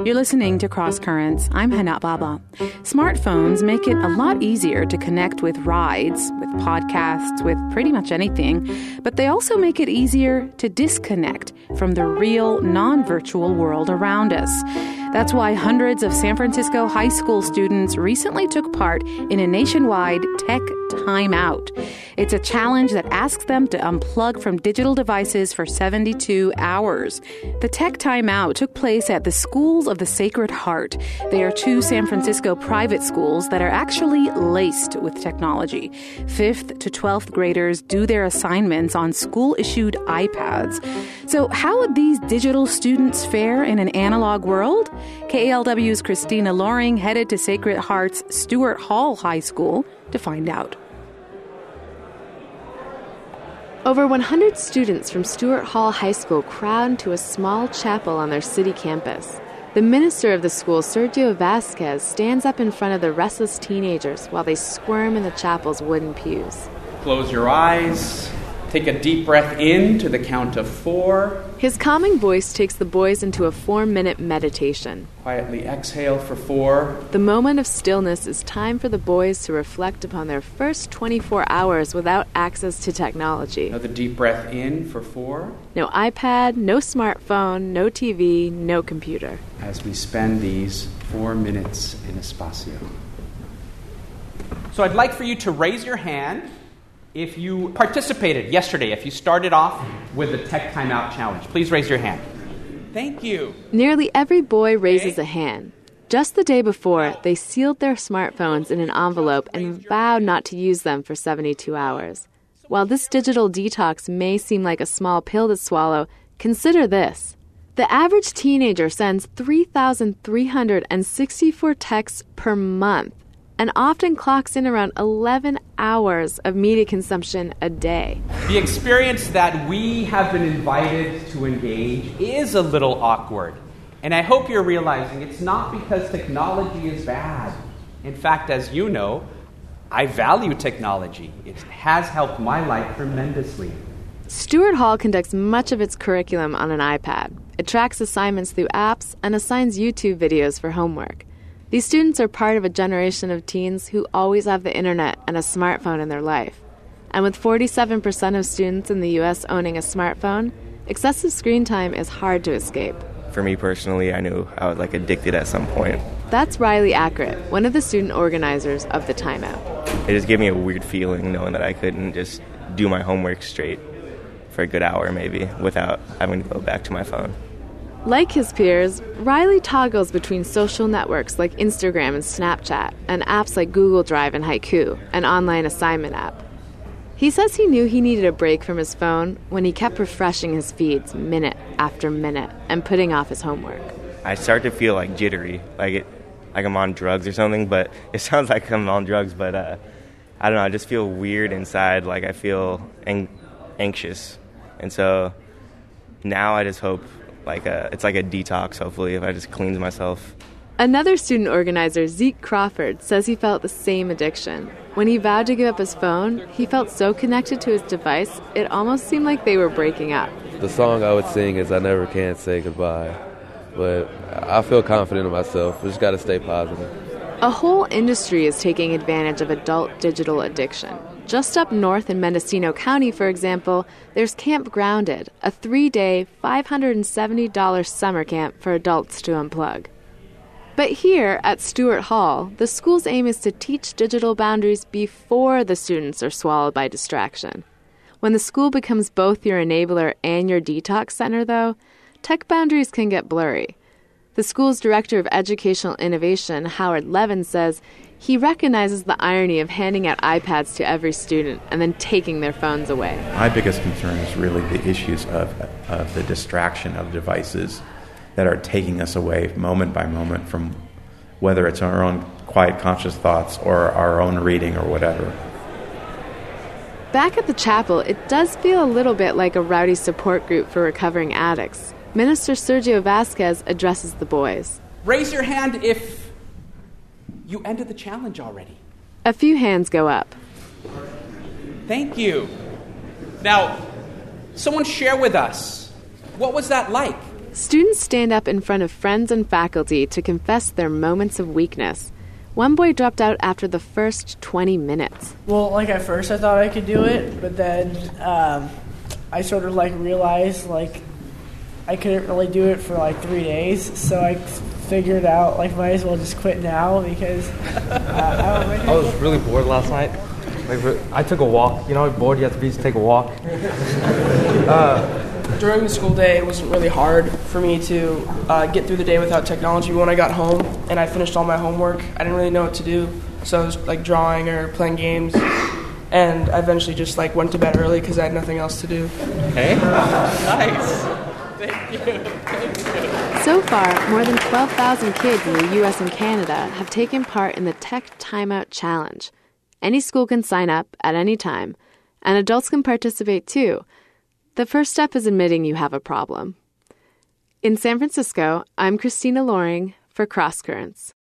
You're listening to Cross Currents. I'm Hana Baba. Smartphones make it a lot easier to connect with rides, with podcasts, with pretty much anything, but they also make it easier to disconnect from the real, non-virtual world around us. That's why hundreds of San Francisco high school students recently took part in a nationwide Tech Timeout. It's a challenge that asks them to unplug from digital devices for 72 hours. The Tech Timeout took place at the Schools of the Sacred Heart. They are two San Francisco private schools that are actually laced with technology. 5th to 12th graders do their assignments on school-issued iPads. So how would these digital students fare in an analog world? KALW's Christina Loring headed to Sacred Heart's Stewart Hall High School to find out. Over 100 students from Stewart Hall High School crowd into a small chapel on their city campus. The minister of the school, Sergio Vasquez, stands up in front of the restless teenagers while they squirm in the chapel's wooden pews. Close your eyes. Take a deep breath in to the count of 4. His calming voice takes the boys into a 4-minute meditation. Quietly exhale for 4. The moment of stillness is time for the boys to reflect upon their first 24 hours without access to technology. Another deep breath in for 4. No iPad, no smartphone, no TV, no computer. As we spend these 4 minutes in Espacio. So I'd like for you to raise your hand if you participated yesterday, if you started off with the Tech Timeout Challenge. Please raise your hand. Thank you. Nearly every boy raises a hand. Just the day before, they sealed their smartphones in an envelope and vowed not to use them for 72 hours. While this digital detox may seem like a small pill to swallow, consider this. The average teenager sends 3,364 texts per month and often clocks in around 11 hours of media consumption a day. The experience that we have been invited to engage is a little awkward. And I hope you're realizing it's not because technology is bad. In fact, as you know, I value technology. It has helped my life tremendously. Stewart Hall conducts much of its curriculum on an iPad. It tracks assignments through apps and assigns YouTube videos for homework. These students are part of a generation of teens who always have the internet and a smartphone in their life. And with 47% of students in the U.S. owning a smartphone, excessive screen time is hard to escape. For me personally, I knew I was addicted at some point. That's Riley Ackert, one of the student organizers of the Timeout. It just gave me a weird feeling knowing that I couldn't just do my homework straight for a good hour maybe without having to go back to my phone. Like his peers, Riley toggles between social networks like Instagram and Snapchat and apps like Google Drive and Haiku, an online assignment app. He says he knew he needed a break from his phone when he kept refreshing his feeds minute after minute and putting off his homework. I start to feel jittery, like I'm on drugs or something, but it sounds like I'm on drugs, but I don't know, I just feel weird inside, I feel anxious. And so now I just hope it's like a detox, hopefully, if I just cleanse myself. Another student organizer, Zeke Crawford, says he felt the same addiction. When he vowed to give up his phone, he felt so connected to his device, it almost seemed like they were breaking up. The song I would sing is I Never Can Say Goodbye. But I feel confident in myself. We just got to stay positive. A whole industry is taking advantage of adult digital addiction. Just up north in Mendocino County, for example, there's Camp Grounded, a 3-day, $570 summer camp for adults to unplug. But here at Stewart Hall, the school's aim is to teach digital boundaries before the students are swallowed by distraction. When the school becomes both your enabler and your detox center, though, tech boundaries can get blurry. The school's director of educational innovation, Howard Levin, says he recognizes the irony of handing out iPads to every student and then taking their phones away. My biggest concern is really the issues of the distraction of devices that are taking us away moment by moment from whether it's our own quiet conscious thoughts or our own reading or whatever. Back at the chapel, it does feel a little bit like a rowdy support group for recovering addicts. Minister Sergio Vasquez addresses the boys. Raise your hand if you ended the challenge already. A few hands go up. Thank you. Now, someone share with us, what was that like? Students stand up in front of friends and faculty to confess their moments of weakness. One boy dropped out after the first 20 minutes. Well, at first I thought I could do it, but then I sort of realized I couldn't really do it for 3 days, so I figured out might as well just quit now because I was really bored last night. I took a walk. You know how bored you have to be to take a walk? During the school day, it wasn't really hard for me to get through the day without technology. When I got home and I finished all my homework, I didn't really know what to do. So I was drawing or playing games. And I eventually just went to bed early because I had nothing else to do. Okay. Nice. Thank you. So far, more than 12,000 kids in the U.S. and Canada have taken part in the Tech Timeout Challenge. Any school can sign up at any time, and adults can participate too. The first step is admitting you have a problem. In San Francisco, I'm Christina Loring for Cross Currents.